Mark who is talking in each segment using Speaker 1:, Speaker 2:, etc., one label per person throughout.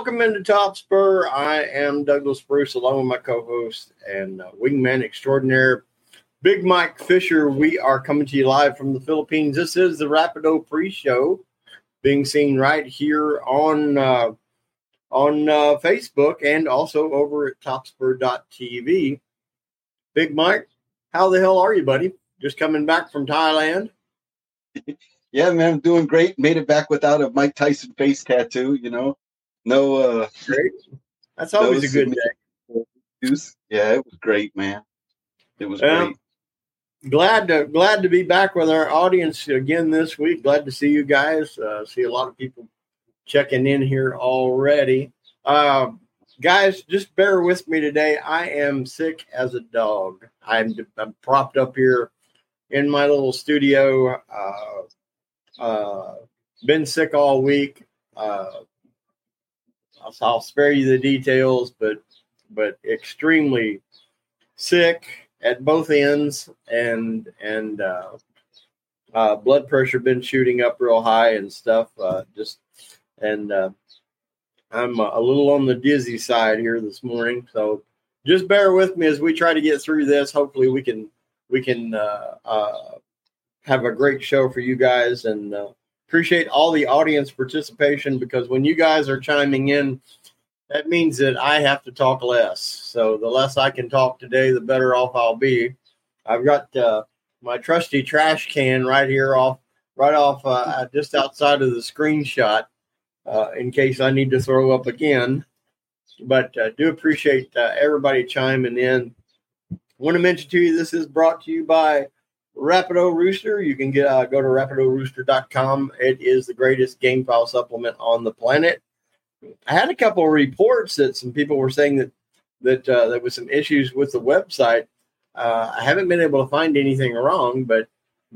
Speaker 1: Welcome into Top Spur. I am Douglas Bruce, along with my co-host and wingman extraordinaire, Big Mike Fisher. We are coming to you live from the Philippines. This is the Rapido pre-show, being seen right here on Facebook and also over at topspur.tv. Big Mike, how the hell are you, buddy? Just coming back from Thailand?
Speaker 2: Yeah, man, I'm doing great. Made it back without a Mike Tyson face tattoo, No,
Speaker 1: great. That's always a good day.
Speaker 2: Yeah, it was great, man. It was great.
Speaker 1: Glad to be back with our audience again this week. Glad to see you guys. See a lot of people checking in here already. Guys, just bear with me today. I am sick as a dog. I'm propped up here in my little studio. Been sick all week. I'll spare you the details, but extremely sick at both ends, and blood pressure been shooting up real high and stuff. I'm a little on the dizzy side here this morning, so just bear with me as we try to get through this. Hopefully, we can have a great show for you guys, and appreciate all the audience participation, because when you guys are chiming in, that means that I have to talk less. So the less I can talk today, the better off I'll be. I've got my trusty trash can right off just outside of the screenshot in case I need to throw up again. But do appreciate everybody chiming in. I want to mention to you, this is brought to you by Rapido Rooster. You can go to rapidorooster.com. It is the greatest game file supplement on the planet. I had a couple of reports that some people were saying that there was some issues with the website. I haven't been able to find anything wrong, but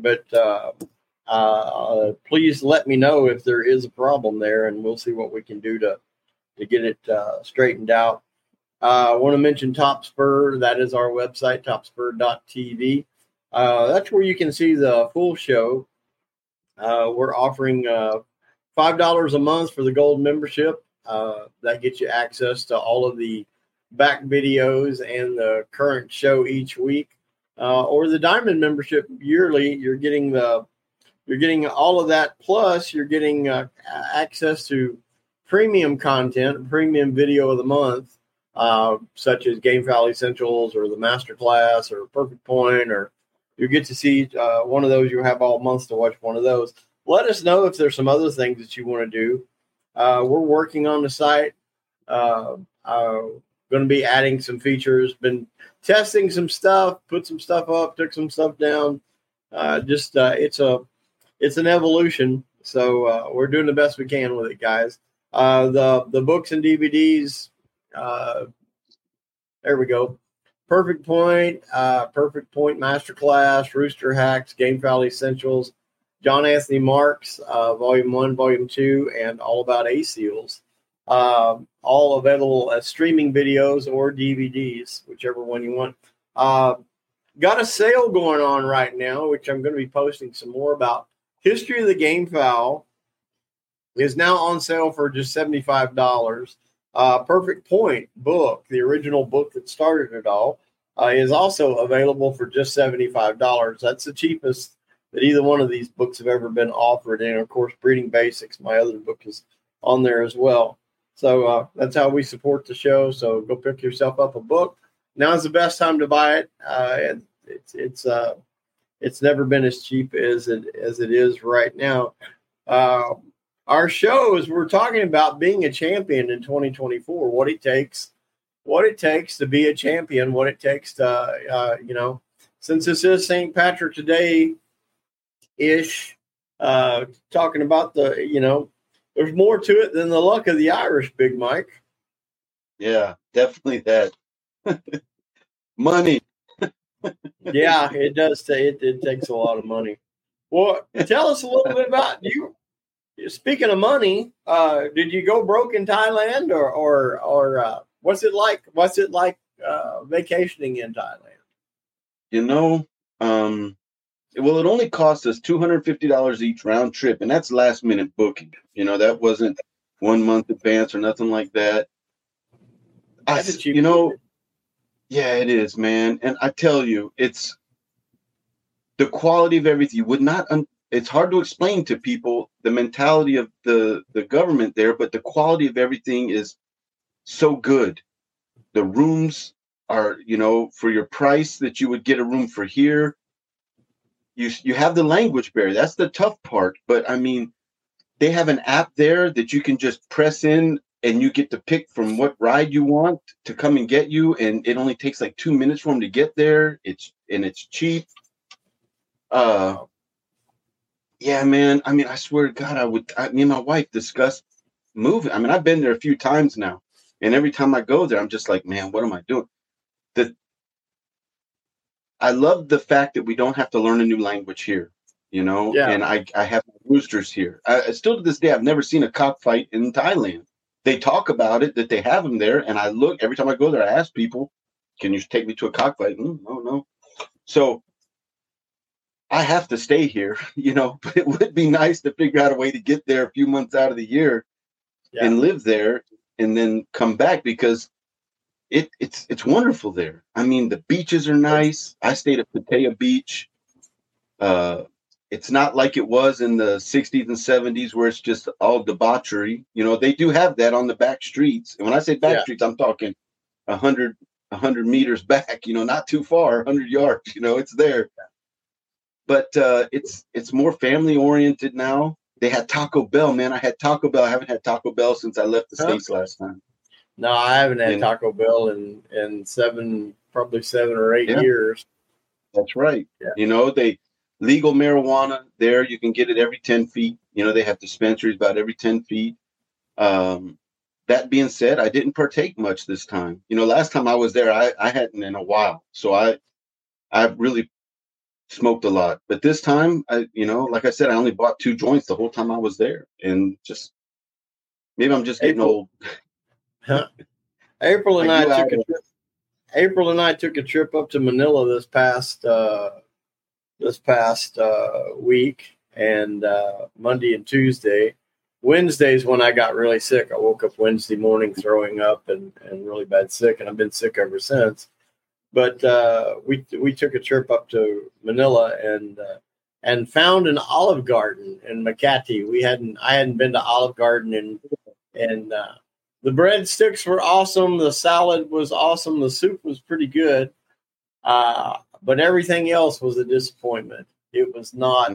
Speaker 1: please let me know if there is a problem there, and we'll see what we can do to get it straightened out. I want to mention Top Spur. That is our website, topspur.tv. That's where you can see the full show. We're offering $5 a month for the gold membership. That gets you access to all of the back videos and the current show each week. Or the diamond membership yearly, you're getting all of that, plus you're getting access to premium content, premium video of the month, such as Game File Essentials or the Masterclass or Perfect Point, or you get to see one of those. You have all months to watch one of those. Let us know if there's some other things that you want to do. We're working on the site. Going to be adding some features. Been testing some stuff. Put some stuff up. Took some stuff down. It's an evolution. So we're doing the best we can with it, guys. The books and DVDs. There we go. Perfect Point Masterclass, Rooster Hacks, Game File Essentials, John Anthony Marks, Volume 1, Volume 2, and All About A-Seals. All available as streaming videos or DVDs, whichever one you want. Got a sale going on right now, which I'm going to be posting some more about. History of the Game File is now on sale for just $75. Perfect Point book, the original book that started it all, is also available for just $75. That's the cheapest that either one of these books have ever been offered. And, of course, Breeding Basics, my other book, is on there as well. So that's how we support the show. So go pick yourself up a book. Now's the best time to buy it. It's never been as cheap as it is right now. Our show is, we're talking about being a champion in 2024, what it takes to be a champion, what it takes to, since this is St. Patrick's Day-ish, talking about there's more to it than the luck of the Irish, Big Mike.
Speaker 2: Yeah, definitely that. Money.
Speaker 1: Yeah, it does. It takes a lot of money. Well, tell us a little bit about you. Speaking of money, did you go broke in Thailand, or what's it like? What's it like vacationing in Thailand?
Speaker 2: Well, it only cost us $250 each round trip, and that's last minute booking. That wasn't 1 month advance or nothing like that.
Speaker 1: That's a cheap
Speaker 2: Yeah, it is, man. And I tell you, it's the quality of everything. You would not. It's hard to explain to people the mentality of the government there, but the quality of everything is so good. The rooms are, for your price that you would get a room for here. You have the language barrier. That's the tough part. But I mean, they have an app there that you can just press in and you get to pick from what ride you want to come and get you. And it only takes like 2 minutes for them to get there. It's cheap. Yeah, man. I mean, I swear to God, me and my wife discussed moving. I mean, I've been there a few times now. And every time I go there, I'm just like, man, what am I doing? I love the fact that we don't have to learn a new language here,
Speaker 1: Yeah.
Speaker 2: and I have roosters here. Still to this day, I've never seen a cockfight in Thailand. They talk about it, that they have them there. And I look, every time I go there, I ask people, can you take me to a cockfight? No. So I have to stay here, but it would be nice to figure out a way to get there a few months out of the year and live there and then come back, because it's wonderful there. I mean, the beaches are nice. I stayed at Pattaya Beach. It's not like it was in the 60s and 70s where it's just all debauchery. They do have that on the back streets. And when I say back streets, I'm talking 100 meters back, not too far, 100 yards, it's there. But it's more family oriented now. They had Taco Bell, man. I had Taco Bell. I haven't had Taco Bell since I left the States last time.
Speaker 1: No, I haven't had Taco Bell in probably 7 or 8 years.
Speaker 2: That's right. Yeah. They legal marijuana there. You can get it every 10 feet. They have dispensaries about every 10 feet. That being said, I didn't partake much this time. Last time I was there, I hadn't in a while. So I really smoked a lot. But this time, like I said, I only bought 2 joints the whole time I was there. And just, maybe I'm just getting old.
Speaker 1: April and I took a trip up to Manila this past week, and Monday and Tuesday. Wednesday's when I got really sick. I woke up Wednesday morning throwing up and really bad sick, and I've been sick ever since. But we took a trip up to Manila and found an Olive Garden in Makati. I hadn't been to Olive Garden and the breadsticks were awesome. The salad was awesome. The soup was pretty good. But everything else was a disappointment. It was not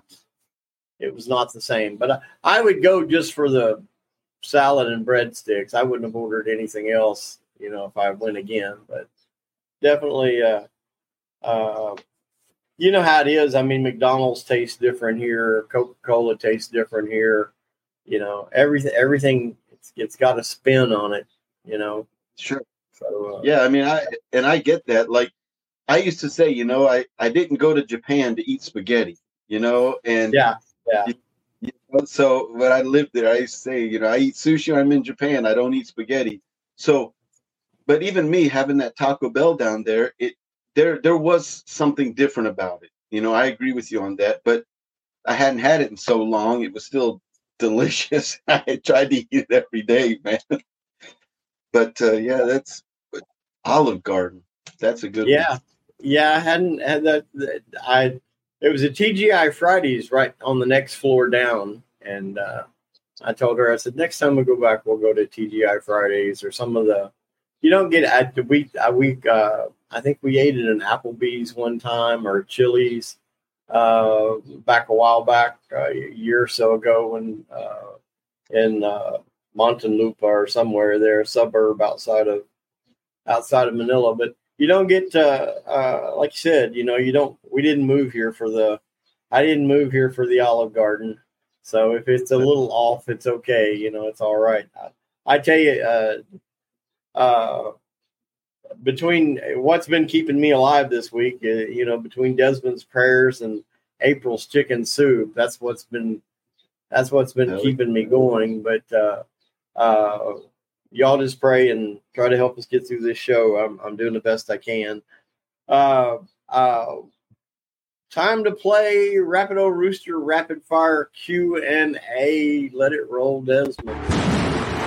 Speaker 1: the same. But I would go just for the salad and breadsticks. I wouldn't have ordered anything else, if I went again. But definitely, how it is. I mean, McDonald's tastes different here. Coca-Cola tastes different here. Everything. It's got a spin on it,
Speaker 2: Sure. So, yeah, I mean, I get that. Like, I used to say, I didn't go to Japan to eat spaghetti, and
Speaker 1: yeah.
Speaker 2: So when I lived there, I used to say, I eat sushi when I'm in Japan. I don't eat spaghetti. So, but even me having that Taco Bell down there, there was something different about it. I agree with you on that, but I hadn't had it in so long. It was still delicious. I tried to eat it every day, man. But that's Olive Garden. That's a good one.
Speaker 1: Yeah, I hadn't had that. It was a TGI Fridays right on the next floor down, and I told her, I said, next time we go back, we'll go to TGI Fridays or some of the. You don't get at the week. I think we ate at an Applebee's one time or Chili's. Back a while back, a year or so ago, when in Montanlupa or somewhere there, a suburb outside of Manila. But you don't get like you said, you don't. We didn't move here I didn't move here for the Olive Garden. So if it's a little off, it's okay. It's all right. I tell you, between what's been keeping me alive this week, between Desmond's prayers and April's chicken soup, that's what's been keeping me going. But y'all just pray and try to help us get through this show. I'm doing the best I can. Time to play Rapido Rooster Rapid Fire Q&A. Let it roll, Desmond.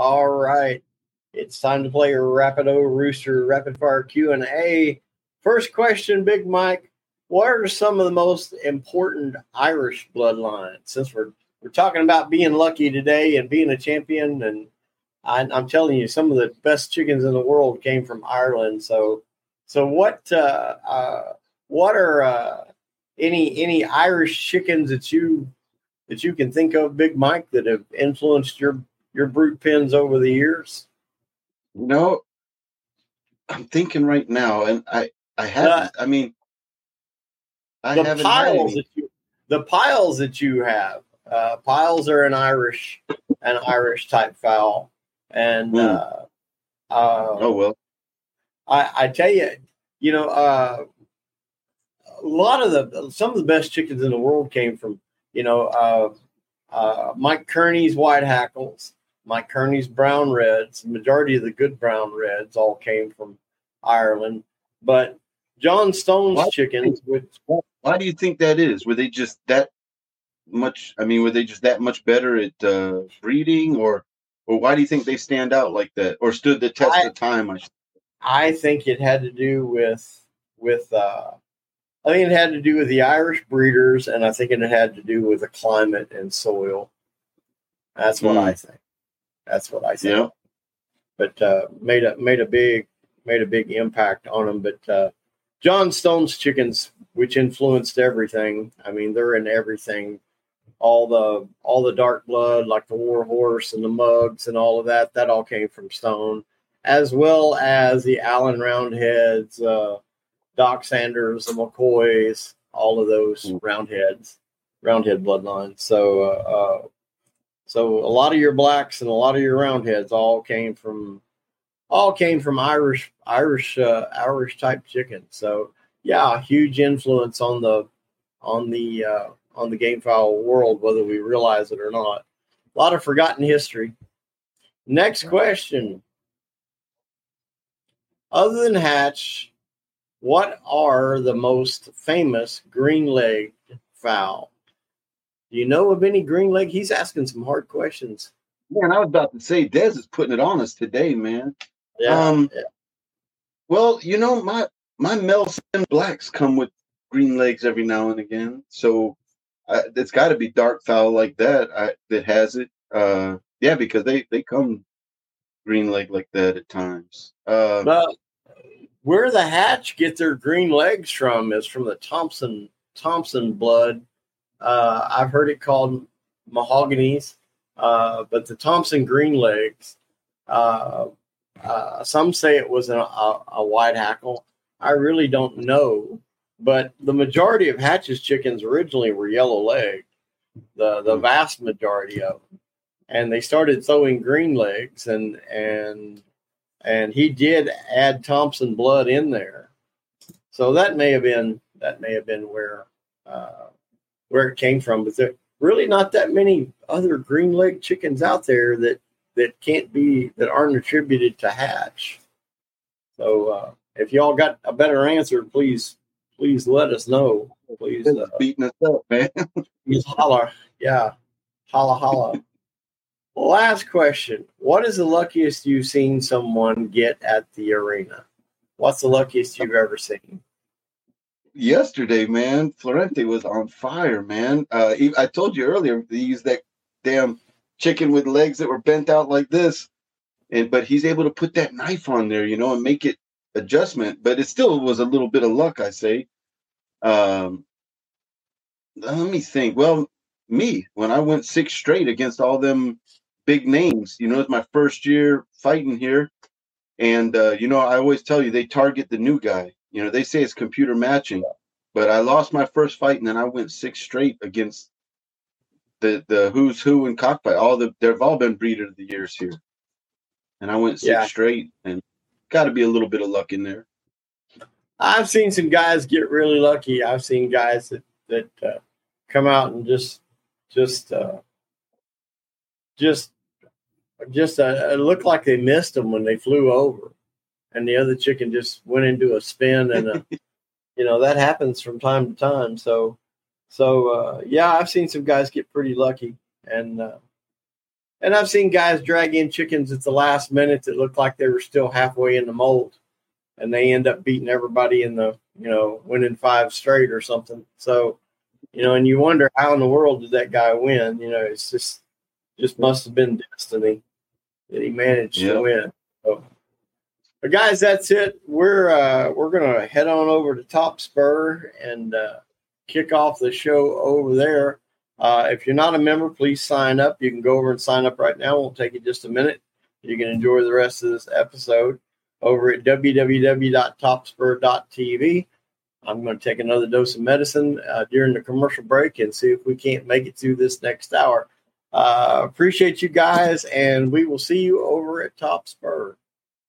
Speaker 1: All right. It's time to play Rapido Rooster Rapid Fire Q&A. First question, Big Mike. What are some of the most important Irish bloodlines? Since we're talking about being lucky today and being a champion, and I'm telling you, some of the best chickens in the world came from Ireland. So what are any Irish chickens that you can think of, Big Mike, that have influenced your brood pens over the years?
Speaker 2: No, I'm thinking right now, and I haven't. I mean, I haven't had any.
Speaker 1: The piles that you have, piles are an Irish type fowl, and
Speaker 2: oh well.
Speaker 1: I tell you, a lot of some of the best chickens in the world came from Mike Kearney's white hackles, Mike Kearney's brown reds. The majority of the good brown reds all came from Ireland, but John Stone's chickens.
Speaker 2: Why do you think that is? Were they just that much? I mean, were they just that much better at breeding, or why do you think they stand out like that, or stood the test of time?
Speaker 1: I think it had to do with I think it had to do with the Irish breeders, and I think it had to do with the climate and soil. That's what I think. That's what I think. Yeah. But made a big impact on them. But John Stone's chickens, which influenced everything. I mean, they're in everything. All the dark blood, like the War Horse and the Mugs and all of that. That all came from Stone, as well as the Allen Roundheads. Doc Sanders, the McCoys, all of those roundhead bloodlines. So a lot of your blacks and a lot of your roundheads all came from Irish type chickens. So yeah, huge influence on the game fowl world, whether we realize it or not. A lot of forgotten history. Next question. Other than Hatch, what are the most famous green-legged fowl? Do you know of any green-leg? He's asking some hard questions.
Speaker 2: Man, I was about to say, Dez is putting it on us today, man.
Speaker 1: Yeah.
Speaker 2: Well, my Melson blacks come with green legs every now and again, so it's got to be dark fowl like that that has it. Yeah, because they come green leg like that at times.
Speaker 1: But where the Hatch get their green legs from is from the Thompson blood. I've heard it called mahoganies, but the Thompson green legs. Some say it was a white hackle. I really don't know, but the majority of Hatch's chickens originally were yellow legged. The vast majority of them, and they started throwing green legs, and he did add Thompson blood in there, so that may have been where it came from. But there really not that many other green leg chickens out there that aren't attributed to Hatch. So if y'all got a better answer, please let us know. Please
Speaker 2: beating us up, man.
Speaker 1: Please holler, yeah, holla. Last question. What is the luckiest you've seen someone get at the arena? What's the luckiest you've ever seen?
Speaker 2: Yesterday, man, Florente was on fire, man. I told you earlier, they used that damn chicken with legs that were bent out like this. But he's able to put that knife on there, and make it adjustment. But it still was a little bit of luck, I say. Let me think. Well, when I went 6 straight against all them big names, it's my first year fighting here. And, I always tell you, they target the new guy. They say it's computer matching. But I lost my first fight, and then I went 6 straight against the who's who in cockfight. They've all been breeder of the years here. And I went 6 straight, and got to be a little bit of luck in there.
Speaker 1: I've seen some guys get really lucky. I've seen guys that come out and just looked like they missed them when they flew over, and the other chicken just went into a spin, and that happens from time to time. So yeah, I've seen some guys get pretty lucky, and And I've seen guys drag in chickens at the last minute that looked like they were still halfway in the mold, and they end up beating everybody in the, winning 5 straight or something. So, and you wonder how in the world did that guy win? It's just must have been destiny that he managed to win. So, but guys, that's it. We're gonna head on over to Top Spur and kick off the show over there. If you're not a member, please sign up. You can go over and sign up right now. It won't take you just a minute. You can enjoy the rest of this episode over at www.topspur.tv. I'm going to take another dose of medicine during the commercial break and see if we can't make it through this next hour. Appreciate you guys, and we will see you over at Top Spur.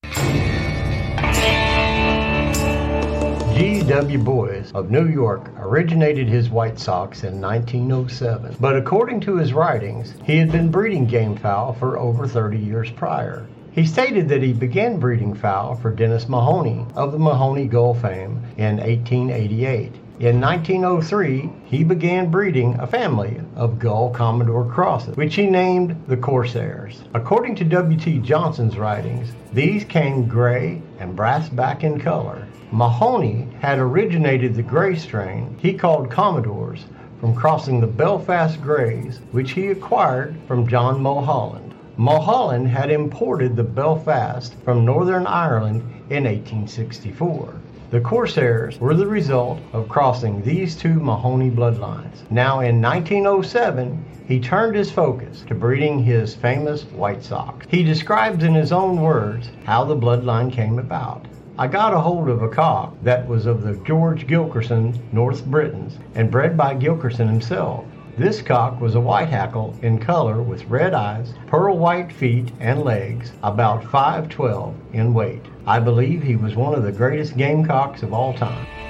Speaker 1: G.W. Boyes of New York originated his White Sox in 1907, but according to his writings, he had been breeding game fowl for over 30 years prior. He stated that he began breeding fowl for Dennis Mahoney of the Mahoney Gull fame in 1888. In 1903, he began breeding a family of Gull Commodore crosses, which he named the Corsairs. According to W.T. Johnson's writings, these came gray and brass back in color. Mahoney had originated the gray strain he called Commodores from crossing the Belfast Greys, which he acquired from John Mulholland. Mulholland had imported the Belfast from Northern Ireland in 1864. The Corsairs were the result of crossing these two Mahoney bloodlines. Now in 1907, he turned his focus to breeding his famous White Sox. He describes in his own words how the bloodline came about. I got a hold of a cock that was of the George Gilkerson North Britons and bred by Gilkerson himself. This cock was a white hackle in color with red eyes, pearl white feet and legs, about 5'12" in weight. I believe he was one of the greatest gamecocks of all time.